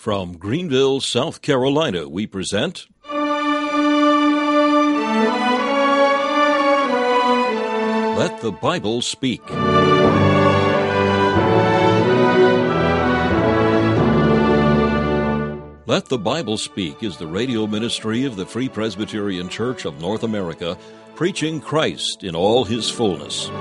From Greenville, South Carolina, we present Let the Bible Speak. Let the Bible Speak is the radio ministry of the Free Presbyterian Church of North America, preaching Christ in all His fullness.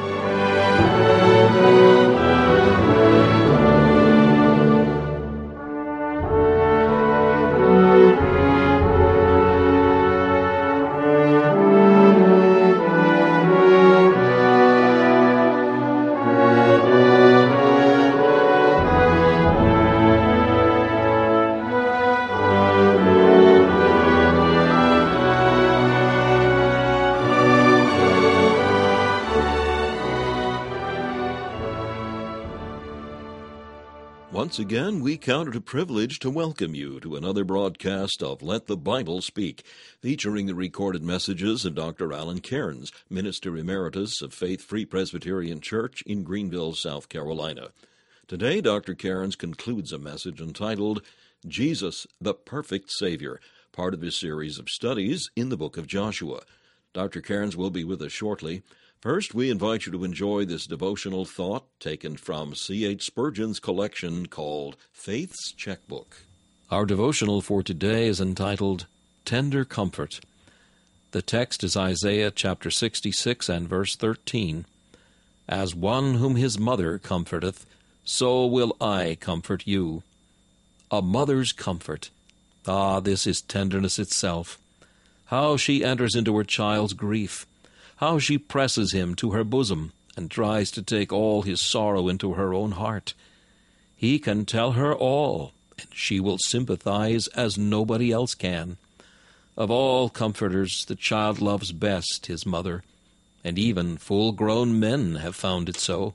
Once again, we count it a privilege to welcome you to another broadcast of Let the Bible Speak, featuring the recorded messages of Dr. Alan Cairns, Minister Emeritus of Faith Free Presbyterian Church in Greenville, South Carolina. Today, Dr. Cairns concludes a message entitled, Jesus, the Perfect Savior, part of his series of studies in the book of Joshua. Dr. Cairns will be with us shortly. First, we invite you to enjoy this devotional thought taken from C.H. Spurgeon's collection called Faith's Checkbook. Our devotional for today is entitled, Tender Comfort. The text is Isaiah chapter 66 and verse 13. As one whom his mother comforteth, so will I comfort you. A mother's comfort. Ah, this is tenderness itself. How she enters into her child's grief. How she presses him to her bosom and tries to take all his sorrow into her own heart. He can tell her all, and she will sympathize as nobody else can. Of all comforters, the child loves best his mother, and even full-grown men have found it so.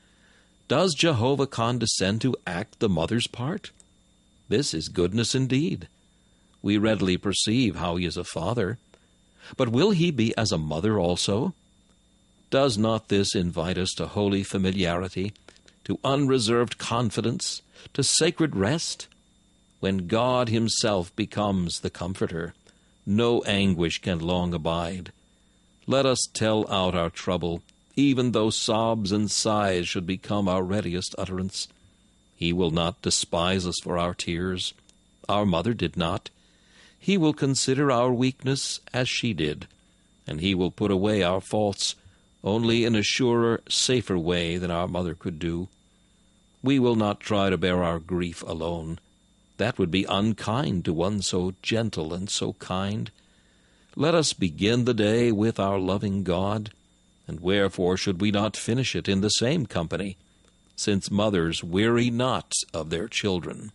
Does Jehovah condescend to act the mother's part? This is goodness indeed. We readily perceive how he is a father. But will he be as a mother also? Does not this invite us to holy familiarity, to unreserved confidence, to sacred rest? When God himself becomes the comforter, no anguish can long abide. Let us tell out our trouble, even though sobs and sighs should become our readiest utterance. He will not despise us for our tears. Our mother did not. He will consider our weakness as she did, and he will put away our faults only in a surer, safer way than our mother could do. We will not try to bear our grief alone. That would be unkind to one so gentle and so kind. Let us begin the day with our loving God, and wherefore should we not finish it in the same company, since mothers weary not of their children.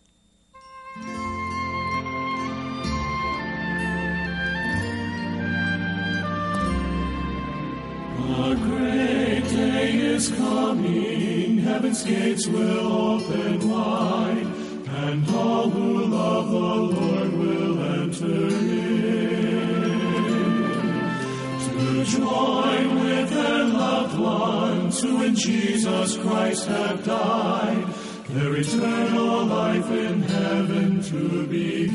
A great day is coming, heaven's gates will open wide, and all who love the Lord will enter in, to join with their loved ones who in Jesus Christ have died, their eternal life in heaven to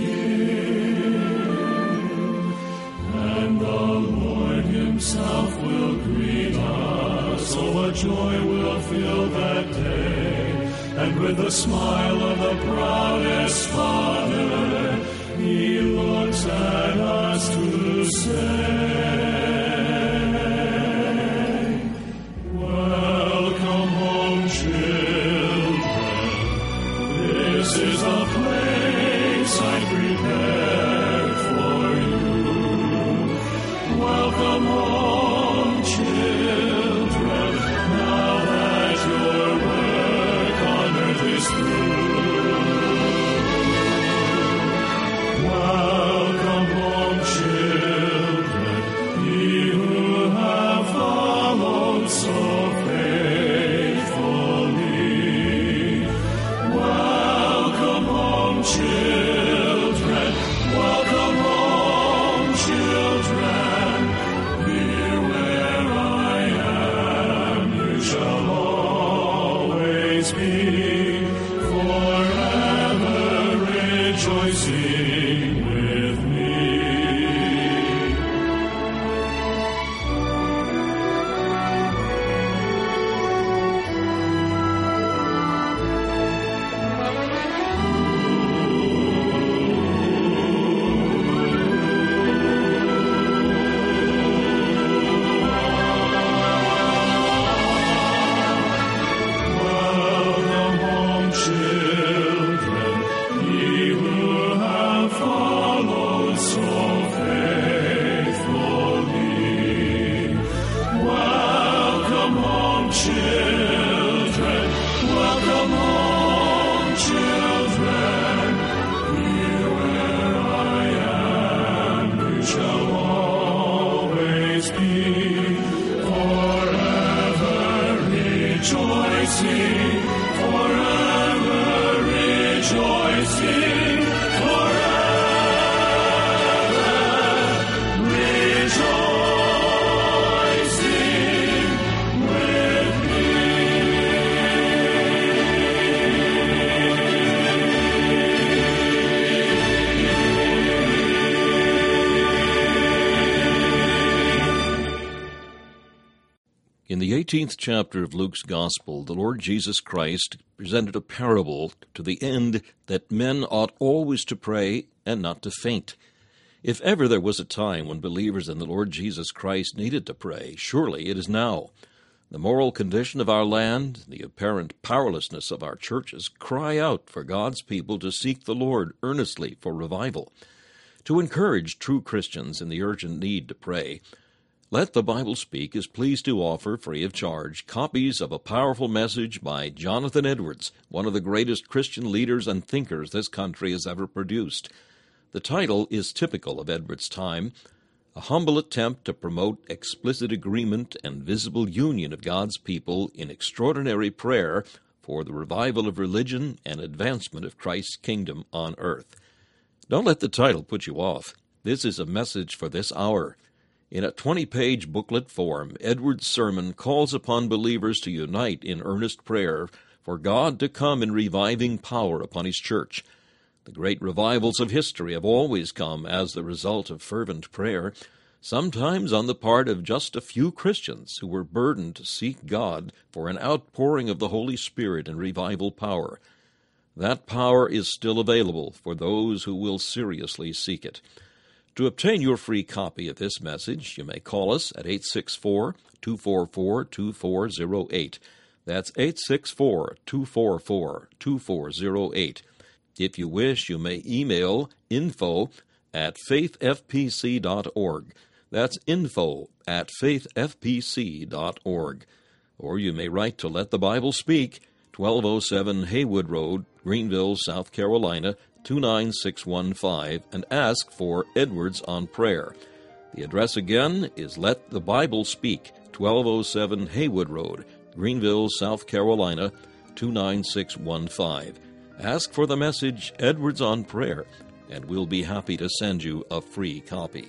begin. And the Lord himself will greet us, oh, a joy will fill that day, and with the smile of the proudest Father, he looks at us to say, Welcome home, children, this is the place I prepared for you. Welcome home, children, now that your work on earth is through. Welcome home, children, ye who have followed so faithfully. Welcome home, children, rejoicing with me. In the 18th chapter of Luke's Gospel, the Lord Jesus Christ presented a parable to the end that men ought always to pray and not to faint. If ever there was a time when believers in the Lord Jesus Christ needed to pray, surely it is now. The moral condition of our land, the apparent powerlessness of our churches, cry out for God's people to seek the Lord earnestly for revival. To encourage true Christians in the urgent need to pray, Let the Bible Speak is pleased to offer, free of charge, copies of a powerful message by Jonathan Edwards, one of the greatest Christian leaders and thinkers this country has ever produced. The title is typical of Edwards' time, a humble attempt to promote explicit agreement and visible union of God's people in extraordinary prayer for the revival of religion and advancement of Christ's kingdom on earth. Don't let the title put you off. This is a message for this hour. In a 20-page booklet form, Edwards' sermon calls upon believers to unite in earnest prayer for God to come in reviving power upon His church. The great revivals of history have always come as the result of fervent prayer, sometimes on the part of just a few Christians who were burdened to seek God for an outpouring of the Holy Spirit and revival power. That power is still available for those who will seriously seek it. To obtain your free copy of this message, you may call us at 864-244-2408. That's 864-244-2408. If you wish, you may email info@faithfpc.org. That's info@faithfpc.org. Or you may write to Let the Bible Speak, 1207 Haywood Road, Greenville, South Carolina, 29615, and ask for Edwards on Prayer. The address again is Let the Bible Speak, 1207 Haywood Road, Greenville, South Carolina, 29615. Ask for the message Edwards on Prayer, and we'll be happy to send you a free copy.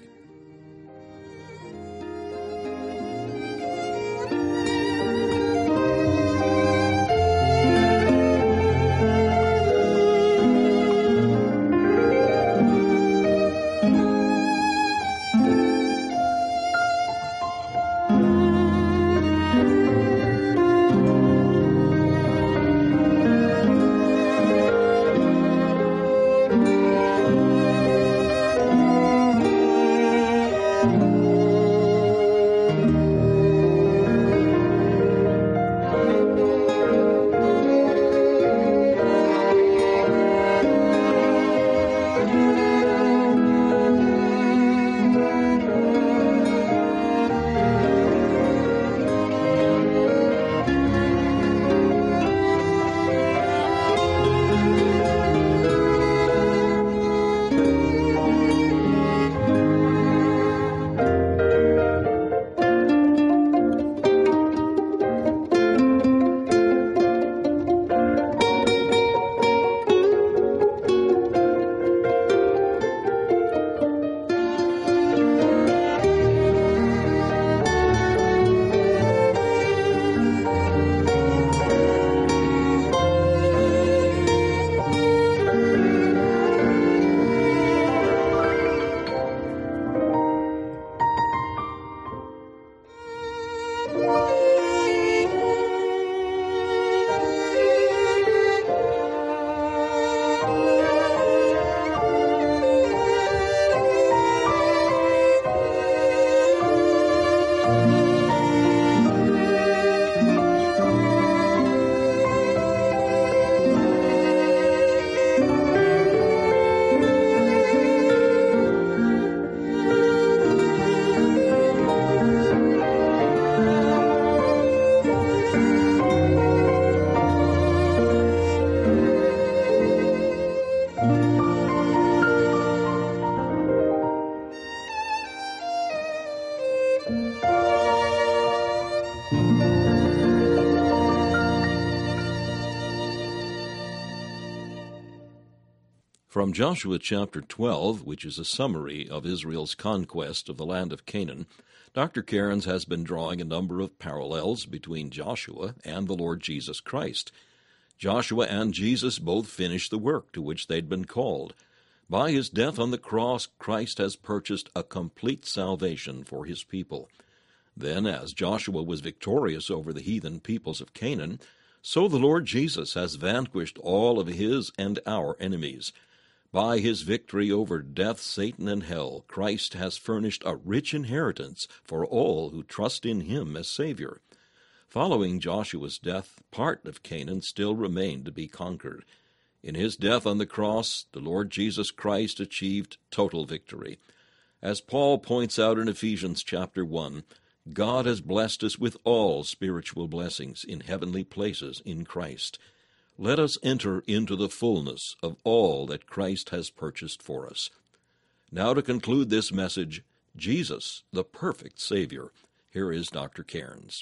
From Joshua chapter 12, which is a summary of Israel's conquest of the land of Canaan, Dr. Cairns has been drawing a number of parallels between Joshua and the Lord Jesus Christ. Joshua and Jesus both finished the work to which they'd been called. By his death on the cross, Christ has purchased a complete salvation for his people. Then, as Joshua was victorious over the heathen peoples of Canaan, so the Lord Jesus has vanquished all of his and our enemies. By his victory over death, Satan, and hell, Christ has furnished a rich inheritance for all who trust in him as Savior. Following Joshua's death, part of Canaan still remained to be conquered. In his death on the cross, the Lord Jesus Christ achieved total victory. As Paul points out in Ephesians chapter 1, God has blessed us with all spiritual blessings in heavenly places in Christ. Let us enter into the fullness of all that Christ has purchased for us. Now to conclude this message, Jesus, the perfect Savior. Here is Dr. Cairns.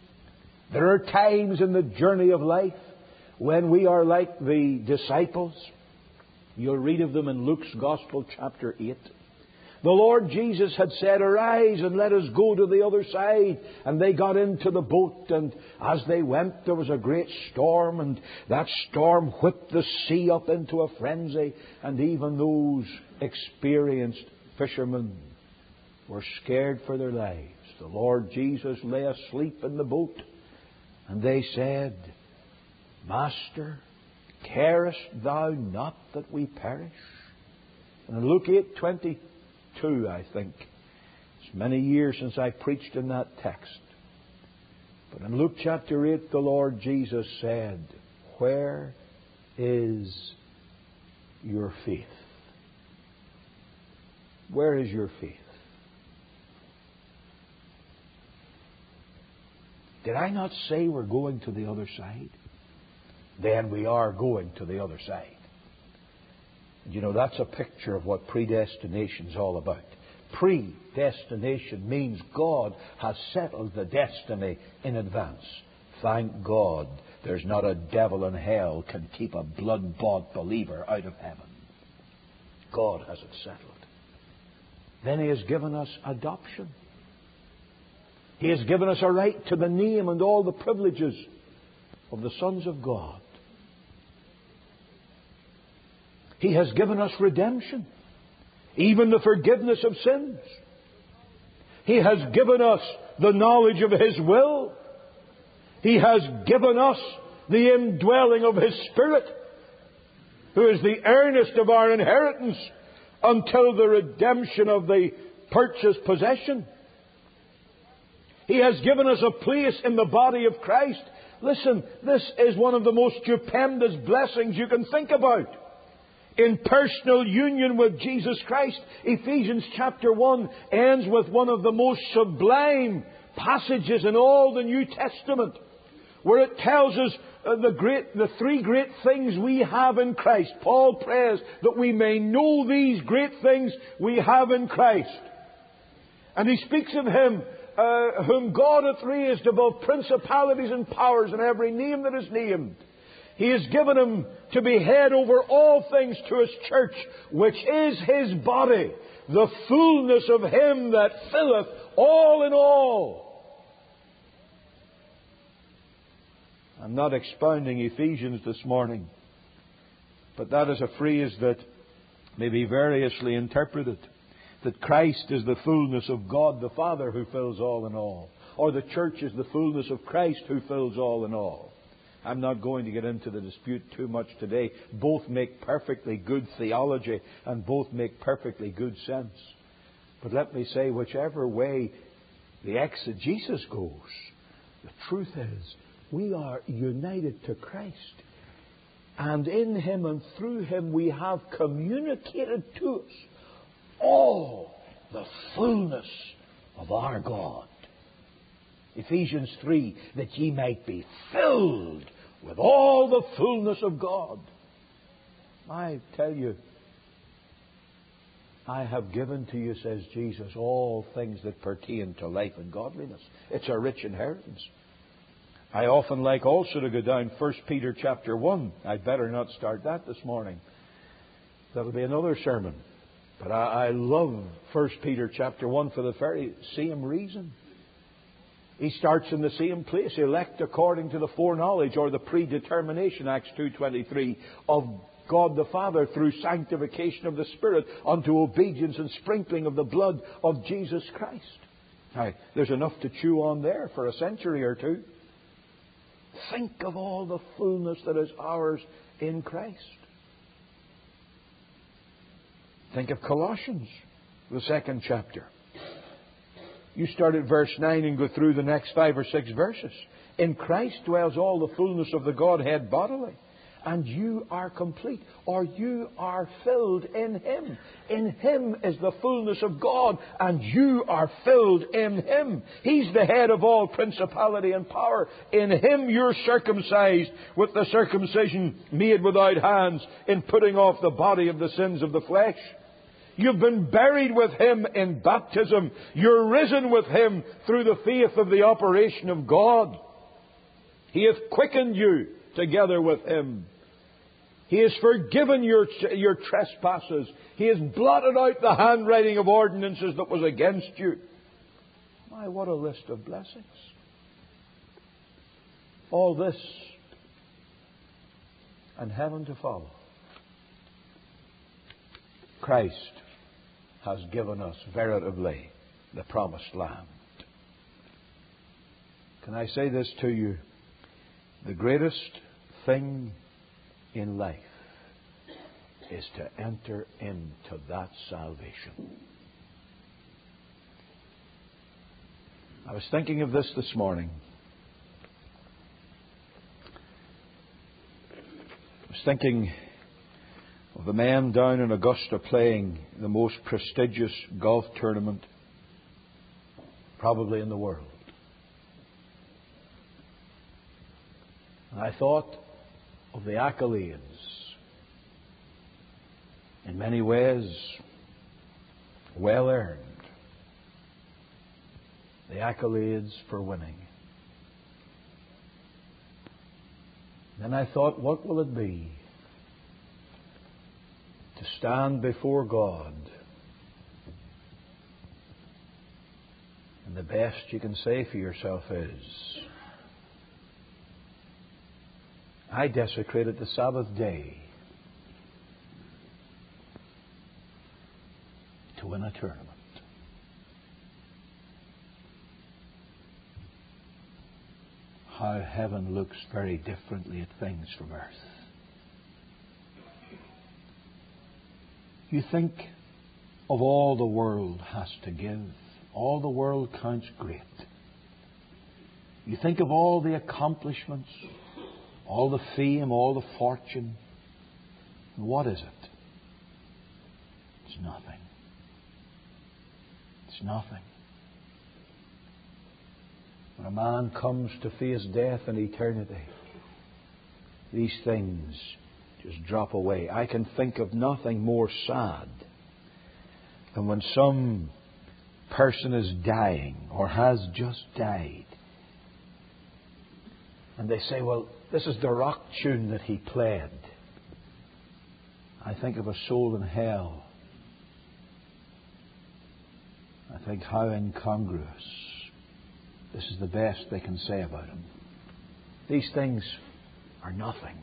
There are times in the journey of life when we are like the disciples. You'll read of them in Luke's Gospel, chapter 8. The Lord Jesus had said, "Arise and let us go to the other side." And they got into the boat, and as they went there was a great storm, and that storm whipped the sea up into a frenzy, and even those experienced fishermen were scared for their lives. The Lord Jesus lay asleep in the boat, and they said, "Master, carest thou not that we perish?" And in Luke 8:22, I think. It's many years since I preached in that text. But in Luke chapter 8, the Lord Jesus said, "Where is your faith?" Where is your faith? Did I not say we're going to the other side? Then we are going to the other side. You know, that's a picture of what predestination is all about. Predestination means God has settled the destiny in advance. Thank God there's not a devil in hell can keep a blood-bought believer out of heaven. God has it settled. Then He has given us adoption. He has given us a right to the name and all the privileges of the sons of God. He has given us redemption, even the forgiveness of sins. He has given us the knowledge of His will. He has given us the indwelling of His Spirit, who is the earnest of our inheritance until the redemption of the purchased possession. He has given us a place in the body of Christ. Listen, this is one of the most stupendous blessings you can think about. In personal union with Jesus Christ, Ephesians chapter 1 ends with one of the most sublime passages in all the New Testament, where it tells us the three great things we have in Christ. Paul prays that we may know these great things we have in Christ. And he speaks of Him whom God hath raised above principalities and powers and every name that is named. He has given Him to be head over all things to His church, which is His body, the fullness of Him that filleth all in all. I'm not expounding Ephesians this morning, but that is a phrase that may be variously interpreted. That Christ is the fullness of God the Father who fills all in all. Or the church is the fullness of Christ who fills all in all. I'm not going to get into the dispute too much today. Both make perfectly good theology and both make perfectly good sense. But let me say, whichever way the exegesis goes, the truth is we are united to Christ. And in Him and through Him we have communicated to us all the fullness of our God. Ephesians 3, that ye might be filled with all the fullness of God. I tell you, I have given to you, says Jesus, all things that pertain to life and godliness. It's a rich inheritance. I often like also to go down 1 Peter chapter 1. I'd better not start that this morning. That'll be another sermon. But I love 1 Peter chapter 1 for the very same reason. He starts in the same place. Elect according to the foreknowledge or the predetermination, Acts 2:23, of God the Father through sanctification of the Spirit unto obedience and sprinkling of the blood of Jesus Christ. Now, there's enough to chew on there for a century or two. Think of all the fullness that is ours in Christ. Think of Colossians, the 2nd chapter. You start at verse 9 and go through the next 5 or 6 verses. In Christ dwells all the fullness of the Godhead bodily. And you are complete, or you are filled in Him. In Him is the fullness of God, and you are filled in Him. He's the head of all principality and power. In Him you're circumcised with the circumcision made without hands, in putting off the body of the sins of the flesh. You've been buried with Him in baptism. You're risen with Him through the faith of the operation of God. He hath quickened you together with Him. He has forgiven your trespasses. He has blotted out the handwriting of ordinances that was against you. My, what a list of blessings. All this and heaven to follow. Christ has given us veritably the promised land. Can I say this to you? The greatest thing in life is to enter into that salvation. I was thinking of this morning. I was thinking of the man down in Augusta playing the most prestigious golf tournament probably in the world. And I thought of the accolades, in many ways well earned, the accolades for winning. Then I thought, what will it be to stand before God and the best you can say for yourself is, I desecrated the Sabbath day to win a tournament. How heaven looks very differently at things from earth. You think of all the world has to give. All the world counts great. You think of all the accomplishments, all the fame, all the fortune. And what is it? It's nothing. It's nothing. When a man comes to face death in eternity, these things just drop away. I can think of nothing more sad than when some person is dying or has just died, and they say, well, this is the rock tune that he played. I think of a soul in hell. I think how incongruous. This is the best they can say about him. These things are nothing.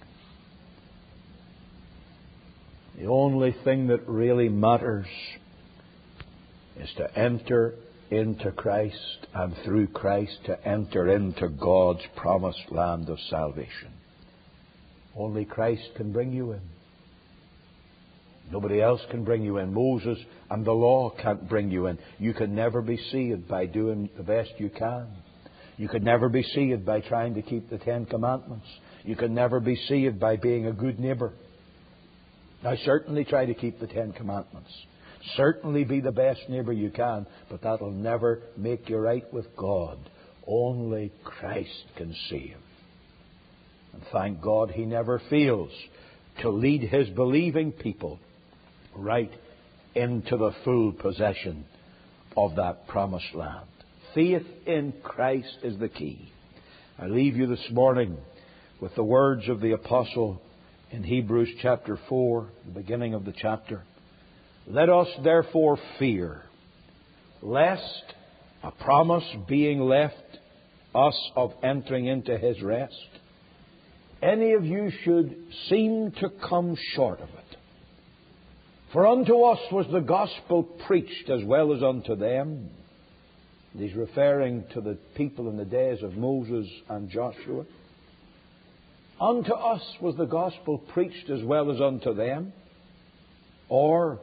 The only thing that really matters is to enter into Christ, and through Christ to enter into God's promised land of salvation. Only Christ can bring you in. Nobody else can bring you in. Moses and the law can't bring you in. You can never be saved by doing the best you can. You could never be saved by trying to keep the 10 Commandments. You can never be saved by being a good neighbour. Now, certainly try to keep the 10 Commandments. Certainly be the best neighbour you can, but that'll never make you right with God. Only Christ can save. And thank God He never fails to lead His believing people right into the full possession of that promised land. Faith in Christ is the key. I leave you this morning with the words of the Apostle in Hebrews chapter 4, the beginning of the chapter. Let us therefore fear, lest a promise being left us of entering into His rest, any of you should seem to come short of it. For unto us was the gospel preached as well as unto them. And he's referring to the people in the days of Moses and Joshua. Unto us was the gospel preached as well as unto them. Or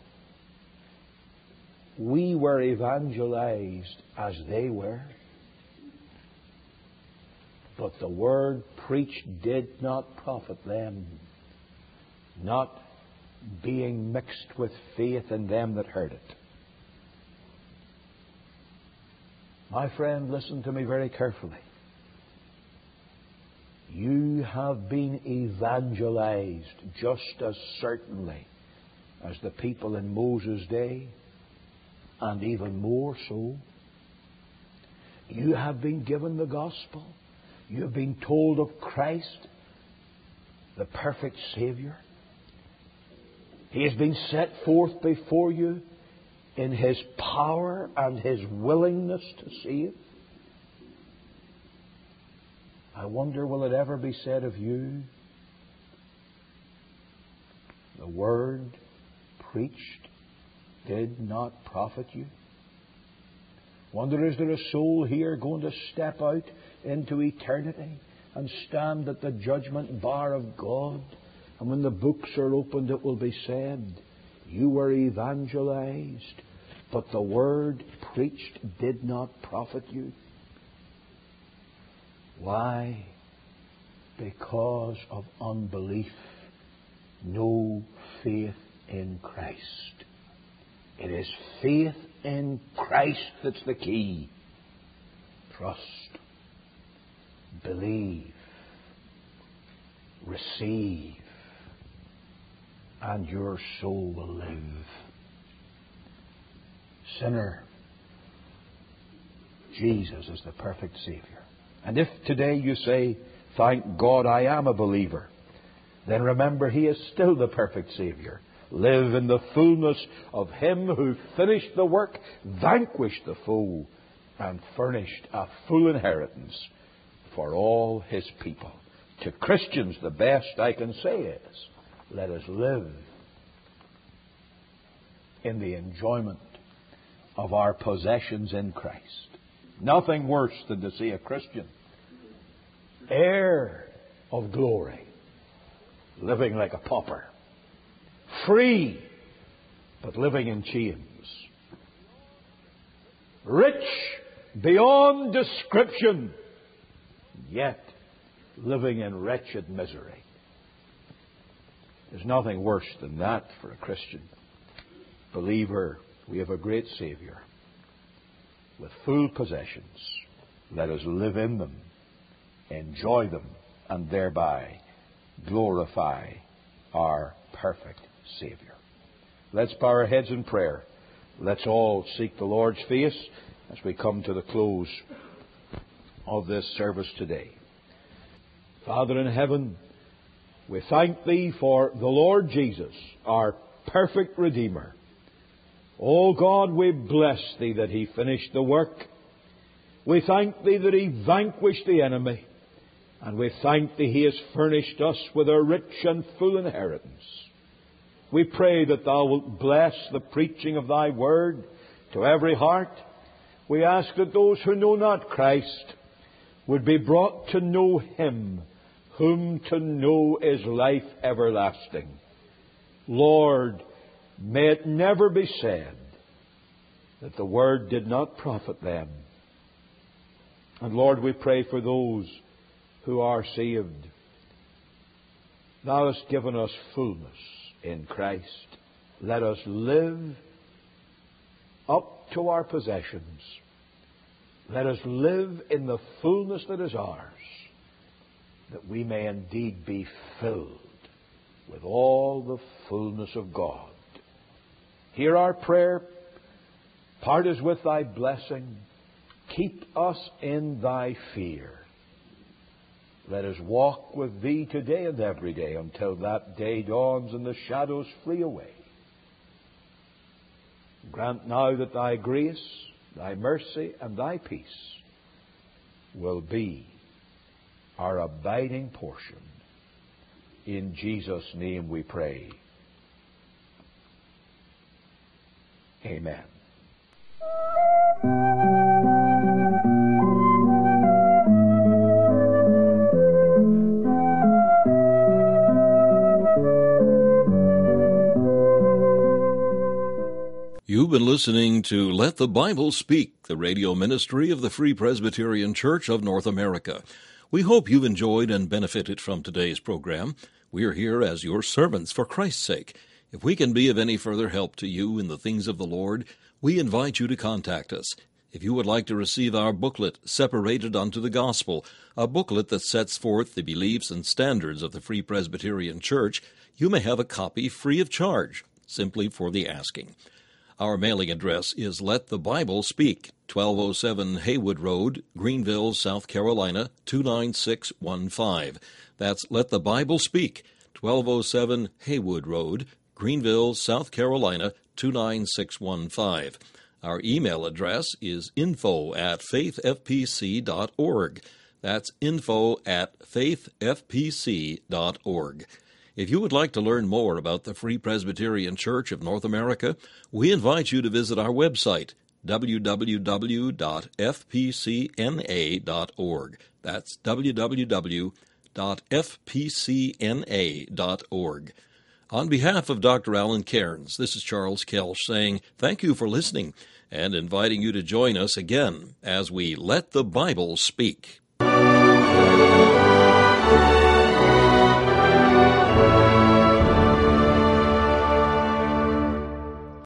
we were evangelized as they were. But the word preached did not profit them, not being mixed with faith in them that heard it. My friend, listen to me very carefully. You have been evangelized just as certainly as the people in Moses' day, and even more so. You have been given the gospel. You have been told of Christ, the perfect Savior. He has been set forth before you in His power and His willingness to save. I wonder, will it ever be said of you, the word preached did not profit you? Wonder, is there a soul here going to step out into eternity and stand at the judgment bar of God? And when the books are opened, it will be said, you were evangelized, but the word preached did not profit you. Why? Because of unbelief, no faith in Christ. It is faith in Christ that's the key. Trust, believe, receive, and your soul will live. Sinner, Jesus is the perfect Savior. And if today you say, thank God I am a believer, then remember He is still the perfect Savior. Live in the fullness of Him who finished the work, vanquished the foe, and furnished a full inheritance for all His people. To Christians, the best I can say is, let us live in the enjoyment of our possessions in Christ. Nothing worse than to see a Christian, heir of glory, living like a pauper, free, but living in chains, rich beyond description, yet living in wretched misery. There's nothing worse than that for a Christian. Believer, we have a great Savior with full possessions. Let us live in them, enjoy them, and thereby glorify our perfect Savior. Let's bow our heads in prayer. Let's all seek the Lord's face as we come to the close of this service today. Father in heaven, we thank Thee for the Lord Jesus, our perfect Redeemer. O God, we bless Thee that He finished the work. We thank Thee that He vanquished the enemy. And we thank Thee He has furnished us with a rich and full inheritance. We pray that Thou wilt bless the preaching of Thy word to every heart. We ask that those who know not Christ would be brought to know Him, whom to know is life everlasting. Lord, may it never be said that the word did not profit them. And Lord, we pray for those who are saved. Thou hast given us fullness in Christ. Let us live up to our possessions. Let us live in the fullness that is ours, that we may indeed be filled with all the fullness of God. Hear our prayer. Part us with Thy blessing. Keep us in Thy fear. Let us walk with Thee today and every day until that day dawns and the shadows flee away. Grant now that Thy grace, Thy mercy, and Thy peace will be our abiding portion. In Jesus' name we pray. Amen. You've been listening to Let the Bible Speak, the radio ministry of the Free Presbyterian Church of North America. We hope you've enjoyed and benefited from today's program. We are here as your servants for Christ's sake. If we can be of any further help to you in the things of the Lord, we invite you to contact us. If you would like to receive our booklet, Separated Unto the Gospel, a booklet that sets forth the beliefs and standards of the Free Presbyterian Church, you may have a copy free of charge, simply for the asking. Our mailing address is Let the Bible Speak, 1207 Haywood Road, Greenville, South Carolina, 29615. That's Let the Bible Speak, 1207 Haywood Road, Greenville, South Carolina, 29615. Our email address is info@faithfpc.org. That's info@faithfpc.org. If you would like to learn more about the Free Presbyterian Church of North America, we invite you to visit our website, www.fpcna.org. That's www.fpcna.org. On behalf of Dr. Alan Cairns, this is Charles Kelsch saying thank you for listening and inviting you to join us again as we Let the Bible Speak.